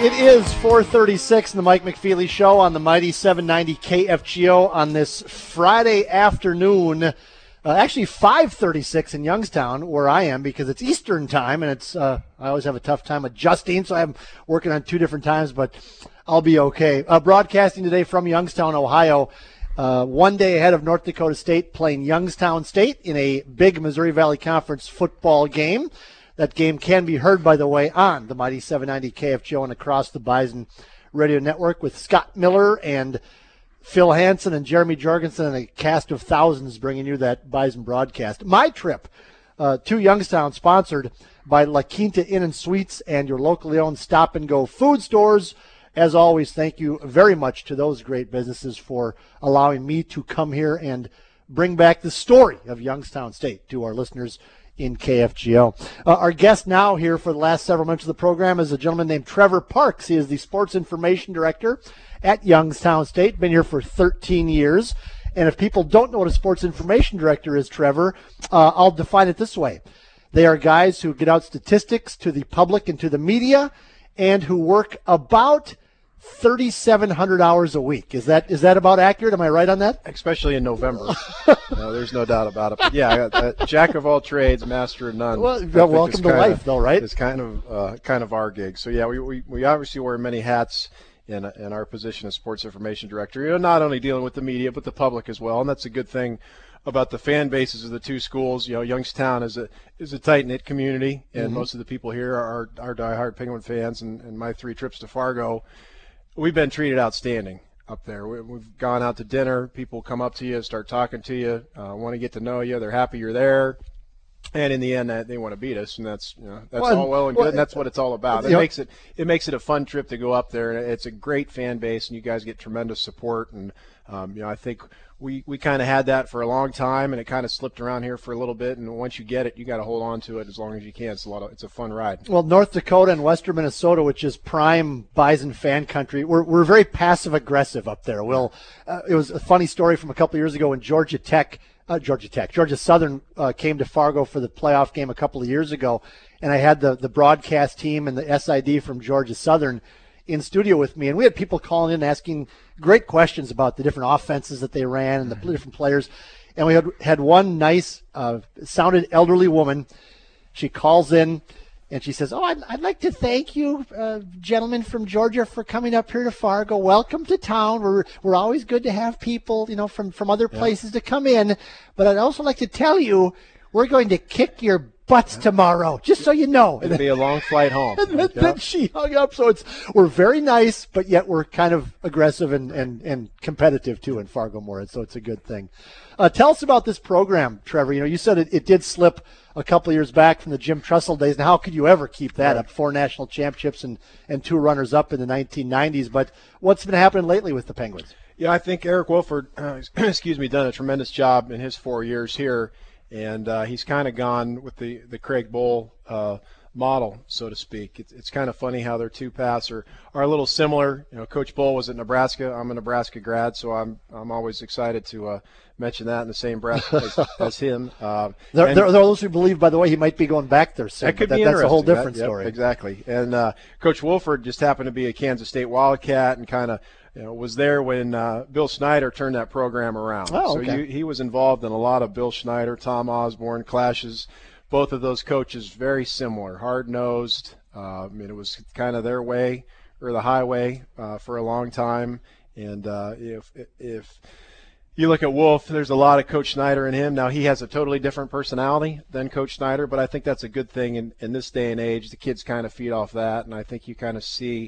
It is 4:36 in the Mike McFeely Show on the Mighty 790 KFGO on this Friday afternoon. Actually, 5:36 in Youngstown, where I am, because it's Eastern time, and it's I always have a tough time adjusting, so I'm working on two different times, but I'll be okay. Broadcasting today from Youngstown, Ohio, one day ahead of North Dakota State playing Youngstown State in a big Missouri Valley Conference football game. That game can be heard, by the way, on the Mighty 790 KFGO and across the Bison Radio Network with Scott Miller and Phil Hansen and Jeremy Jorgensen and a cast of thousands bringing you that Bison broadcast. My trip to Youngstown, sponsored by La Quinta Inn and Suites and your locally owned stop-and-go food stores. As always, thank you very much to those great businesses for allowing me to come here and bring back the story of Youngstown State to our listeners in KFGO. Our guest now here for the last several minutes of the program is a gentleman named Trevor Parks. He is the Sports Information Director at Youngstown State, been here for 13 years. And if people don't know what a Sports Information Director is, Trevor, I'll define it this way. They are guys who get out statistics to the public and to the media and who work about 3,700 hours a week. Is that about accurate? Am I right on that? Especially in November. No, there's no doubt about it. But yeah, jack of all trades, master of none. Well, welcome to life, though, right? It's kind of our gig. So yeah, we obviously wear many hats in our position as Sports Information Director. You know, not only dealing with the media but the public as well, and that's a good thing about the fan bases of the two schools. You know, Youngstown is a tight-knit community, and most of the people here are diehard Penguin fans. And my 3 trips to Fargo, we've been treated outstanding up there. We've gone out to dinner. People come up to you, start talking to you, want to get to know you. They're happy you're there. And in the end, they want to beat us, and that's all well and good, and that's what it's all about. It makes it a fun trip to go up there, and it's a great fan base, and you guys get tremendous support. And I think we kind of had that for a long time, and it kind of slipped around here for a little bit. And once you get it, you got to hold on to it as long as you can. It's a fun ride. Well, North Dakota and Western Minnesota, which is prime Bison fan country, we're very passive aggressive up there. It was a funny story from a couple of years ago when Georgia Southern came to Fargo for the playoff game a couple of years ago, and I had the broadcast team and the SID from Georgia Southern in studio with me, and we had people calling in asking great questions about the different offenses that they ran and the different players. And we had one nice, sounded elderly woman. She calls in and she says, I'd like to thank you, gentlemen from Georgia, for coming up here to Fargo. Welcome to town. We're always good to have people, from other places to come in. But I'd also like to tell you, we're going to kick your butts tomorrow, just so you know. It'll be a long flight home. And then she hung up. So we're very nice, but yet we're kind of aggressive and competitive too in Fargo more, and so it's a good thing. Tell us about this program, Trevor. You said it did slip a couple of years back from the Jim Tressel days. Now, how could you ever keep that up? 4 national championships and 2 runners-up in the 1990s. But what's been happening lately with the Penguins? Yeah, I think Eric Wolford, done a tremendous job in his 4 years here. And he's kind of gone with the Craig Bohl model, so to speak. It's kind of funny how their two paths are a little similar. Coach Bohl was at Nebraska. I'm a Nebraska grad, so I'm always excited to mention that in the same breath as him. There are those who believe, by the way, he might be going back there soon. That could be that's a whole interesting. different story. Exactly. And Coach Wolford just happened to be a Kansas State Wildcat and kind of was there when Bill Snyder turned that program around. Oh, okay. So he was involved in a lot of Bill Snyder, Tom Osborne clashes. Both of those coaches very similar, hard-nosed. It was kind of their way or the highway for a long time. And if you look at Wolf, there's a lot of Coach Snyder in him. Now, he has a totally different personality than Coach Snyder, but I think that's a good thing in this day and age. The kids kind of feed off that, and I think you kind of see,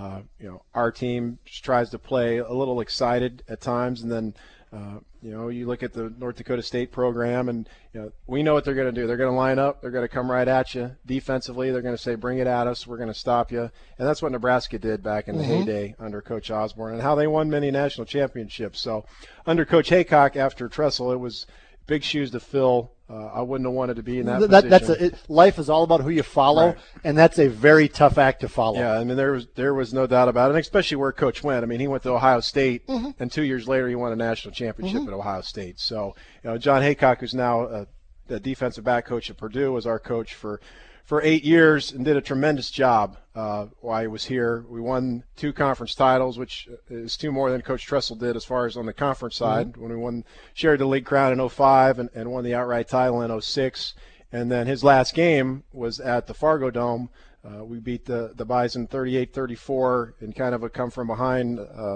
our team just tries to play a little excited at times, and then you look at the North Dakota State program, and we know what they're going to do. They're going to line up. They're going to come right at you defensively. They're going to say, "Bring it at us. We're going to stop you." And that's what Nebraska did back in the heyday under Coach Osborne, and how they won many national championships. So under Coach Haycock after Tressel, it was big shoes to fill. I wouldn't have wanted to be in that position. Life is all about who you follow, right. And that's a very tough act to follow. Yeah, there was no doubt about it, and especially where Coach went. He went to Ohio State, and 2 years later he won a national championship at Ohio State. So, John Haycock, who's now the defensive back coach at Purdue, was our coach for 8 years and did a tremendous job while he was here. We won 2 conference titles, which is 2 more than Coach Tressel did as far as on the conference side, when we shared the league crown in 05 and won the outright title in 06. And then his last game was at the Fargo Dome. We beat the Bison 38-34 in kind of a come-from-behind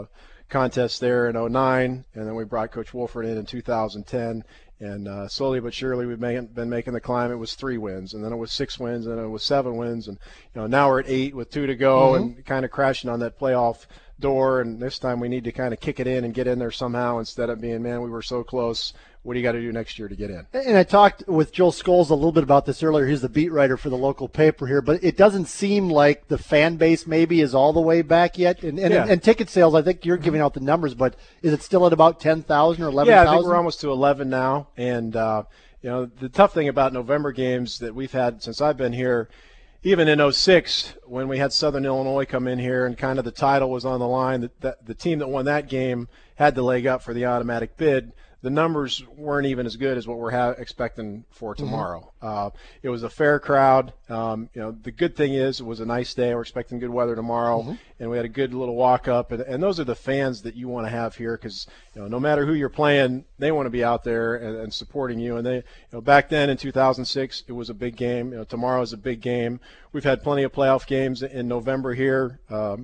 contest there in 09, and then we brought Coach Wolford in 2010. And slowly but surely, we've been making the climb. It was 3 wins, and then it was 6 wins, and then it was 7 wins, and now we're at 8 with 2 to go, and kind of crashing on that playoff door. And this time we need to kind of kick it in and get in there somehow, instead of being, man, we were so close. What do you got to do next year to get in? And I talked with Joel Scholes a little bit about this earlier. He's the beat writer for the local paper here, but it doesn't seem like the fan base maybe is all the way back yet. And ticket sales, I think you're giving out the numbers, but is it still at about 10,000 or 11,000? Yeah, I think we're almost to 11 now. And, the tough thing about November games that we've had since I've been here, even in 06, when we had Southern Illinois come in here and kind of the title was on the line, the team that won that game had the leg up for the automatic bid. The numbers weren't even as good as what we're expecting for tomorrow. It was a fair crowd. The good thing is it was a nice day. We're expecting good weather tomorrow, and we had a good little walk up. And those are the fans that you want to have here, because no matter who you're playing, they want to be out there and supporting you. And they, back then in 2006, it was a big game. Tomorrow is a big game. We've had plenty of playoff games in November here,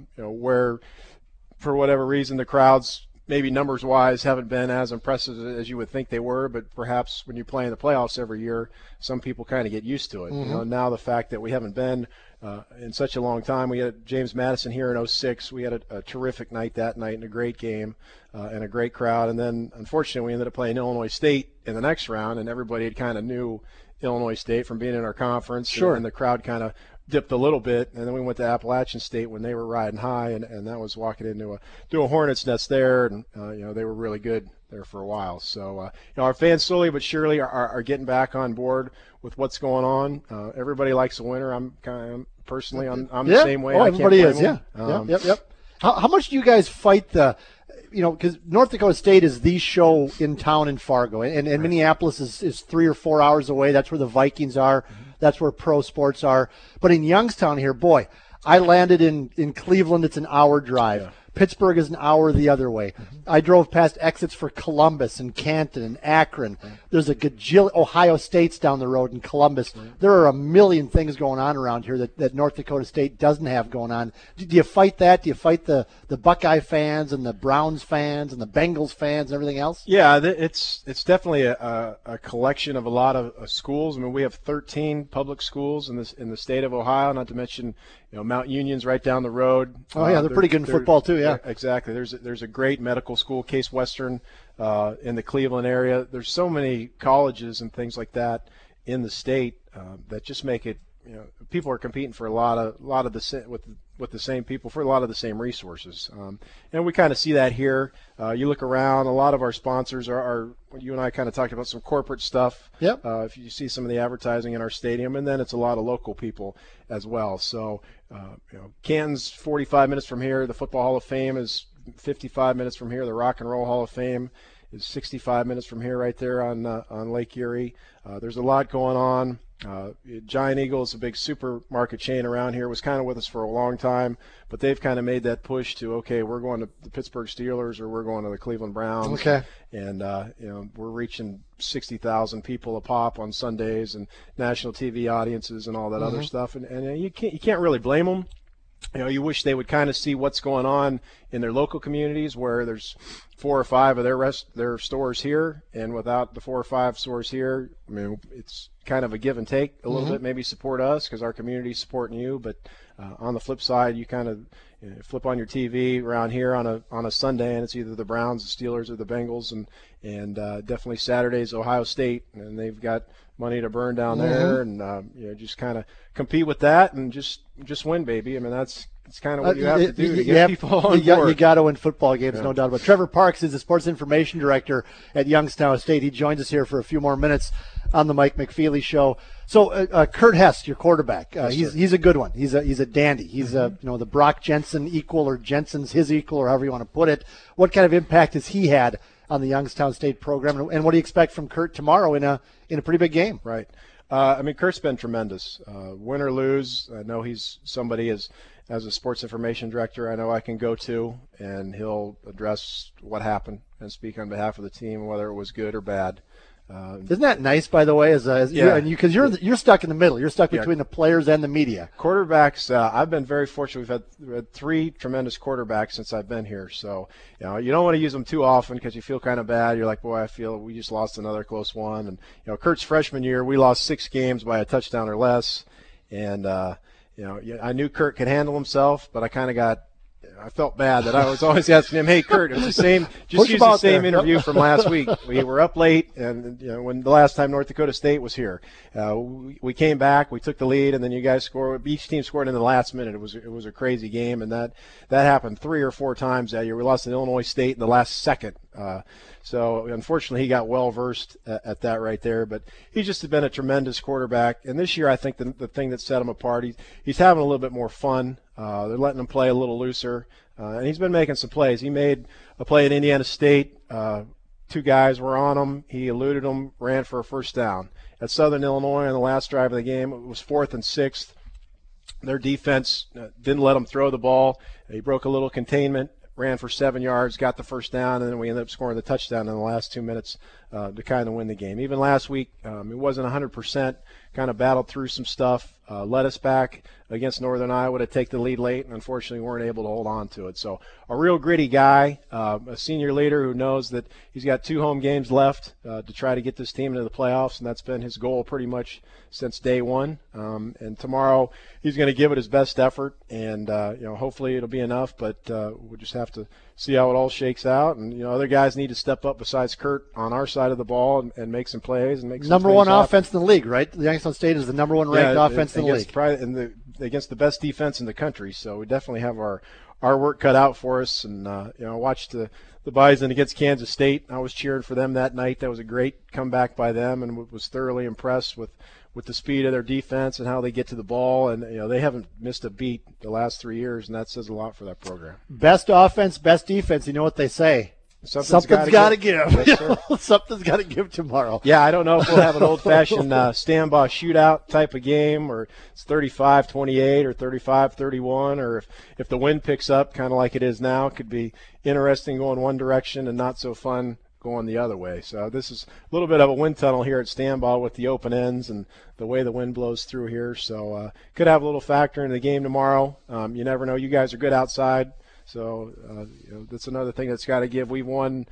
where for whatever reason the crowds, maybe numbers-wise, haven't been as impressive as you would think they were, but perhaps when you play in the playoffs every year, some people kind of get used to it. Now the fact that we haven't been in such a long time, we had James Madison here in 06. We had a terrific night that night and a great game and a great crowd. And then, unfortunately, we ended up playing Illinois State in the next round, and everybody had kind of knew Illinois State from being in our conference. Sure. And the crowd kind of dipped a little bit, and then we went to Appalachian State when they were riding high, and that was walking into a hornet's nest there, and they were really good there for a while. So our fans slowly but surely are getting back on board with what's going on. Everybody likes a winner. I'm personally the same way. Everybody is. Yep. How much do you guys fight the? Because North Dakota State is the show in town in Fargo, and Minneapolis is 3 or 4 hours away. That's where the Vikings are. That's where pro sports are. But in Youngstown here, boy, I landed in Cleveland. It's an hour drive. Yeah. Pittsburgh is an hour the other way. I drove past exits for Columbus and Canton and Akron. There's a gajillion. Ohio State's down the road in Columbus. There are a million things going on around here that North Dakota State doesn't have going on. Do you fight that? Do you fight the Buckeye fans and the Browns fans and the Bengals fans and everything else? Yeah, it's definitely a collection of a lot of schools. I mean, we have 13 public schools in the state of Ohio, not to mention Mount Union's right down the road. Oh yeah, they're pretty good in football too. Yeah, exactly. There's a great medical school, Case Western, in the Cleveland area. There's so many colleges and things like that in the state that just make it. People are competing for a lot of with the same people for a lot of the same resources, and we kind of see that here. You look around, a lot of our sponsors are you and I kind of talked about some corporate stuff. Yep. If you see some of the advertising in our stadium, and then it's a lot of local people as well. So, Canton's 45 minutes from here. The Football Hall of Fame is 55 minutes from here. The Rock and Roll Hall of Fame is 65 minutes from here, right there on Lake Erie. There's a lot going on. Giant Eagle is a big supermarket chain around here. Was kind of with us for a long time, but they've kind of made that push to, okay, we're going to the Pittsburgh Steelers or we're going to the Cleveland Browns. Okay. And we're reaching 60,000 people a pop on Sundays and national TV audiences and all that other stuff. And you can't really blame them. You wish they would kind of see what's going on in their local communities where there's 4 or 5 of their stores here, and without the 4 or 5 stores here, I mean, it's kind of a give and take a little bit. Maybe support us because our community's supporting you, but on the flip side, you kind of flip on your TV around here on a Sunday, and it's either the Browns, the Steelers, or the Bengals, and definitely Saturday's Ohio State, and they've got money to burn down there, and just kind of compete with that and just win, baby. I mean, it's kind of what you have to do to get people on board. You got to win football games, no doubt about it. Trevor Parks is the sports information director at Youngstown State. He joins us here for a few more minutes on the Mike McFeely Show. So Kurt Hess, your quarterback, he's a good one. He's a dandy. He's the Brock Jensen equal, or Jensen's his equal, or however you want to put it. What kind of impact has he had on the Youngstown State program. And what do you expect from Kurt tomorrow in a pretty big game? Right. Kurt's been tremendous. Win or lose, I know he's somebody as a sports information director I know I can go to, and he'll address what happened and speak on behalf of the team, whether it was good or bad. Isn't that nice, by the way? Because you're stuck in the middle. You're stuck between the players and the media. Quarterbacks. I've been very fortunate. We've had 3 tremendous quarterbacks since I've been here. So you don't want to use them too often because you feel kind of bad. You're like, boy, I feel we just lost another close one. And Kurt's freshman year, we lost 6 games by a touchdown or less. And I knew Kurt could handle himself, but I felt bad that I was always asking him, "Hey, Kurt, it's the same. Just use the same interview from last week. We were up late, and when the last time North Dakota State was here, we came back, we took the lead, and then you guys scored. Each team scored in the last minute. It was a crazy game, and that happened 3 or 4 times that year. We lost to Illinois State in the last second. So unfortunately, he got well versed at that right there. But he's just been a tremendous quarterback. And this year, I think the thing that set him apart, he's having a little bit more fun. They're letting him play a little looser, and he's been making some plays. He made a play at Indiana State. 2 guys were on him. He eluded them, ran for a first down. At Southern Illinois on the last drive of the game, it was 4th and 6. Their defense didn't let him throw the ball. He broke a little containment, ran for 7 yards, got the first down, and then we ended up scoring the touchdown in the last 2 minutes to kind of win the game. Even last week, it wasn't 100%, kind of battled through some stuff, led us back against Northern Iowa to take the lead late, and unfortunately weren't able to hold on to it. So a real gritty guy, a senior leader who knows that he's got 2 home games left to try to get this team into the playoffs, and that's been his goal pretty much since day one. And tomorrow he's going to give it his best effort, and hopefully it'll be enough, but we'll just have to see how it all shakes out. And other guys need to step up besides Kurt on our side of the ball and make some plays and make some number 1 offense in the league, right? The Youngstown State is the number 1 ranked offense in the league. Against the best defense in the country, so we definitely have our work cut out for us. And watched the Bison against Kansas State. I was cheering for them that night. That was a great comeback by them, and was thoroughly impressed with the speed of their defense and how they get to the ball. And they haven't missed a beat the last 3 years, and that says a lot for that program. Best offense, best defense. You know what they say. Something's got to give. Yes, something's got to give tomorrow. Yeah, I don't know if we'll have an old-fashioned stand-by shootout type of game, or it's 35-28 or 35-31, or if the wind picks up, kind of like it is now, it could be interesting going one direction and not so fun going the other way. So this is a little bit of a wind tunnel here at Stanbaugh with the open ends and the way the wind blows through here. So could have a little factor in the game tomorrow. You never know. You guys are good outside. So that's another thing that's got to give. We've won,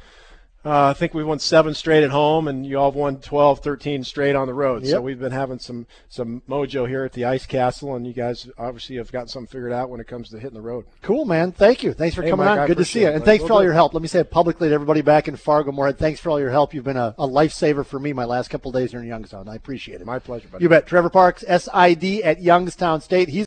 I think we won 7 straight at home, and you all have won 12, 13 straight on the road. Yep. So we've been having some mojo here at the Ice Castle, and you guys obviously have got something figured out when it comes to hitting the road. Cool, man. Thank you. Thanks for coming on. Good to see you. And thanks for all your help. Let me say it publicly to everybody back in Fargo-Moorhead. Thanks for all your help. You've been a lifesaver for me my last couple of days here in Youngstown. I appreciate it. My pleasure, buddy. You bet. Trevor Parks, SID at Youngstown State. He's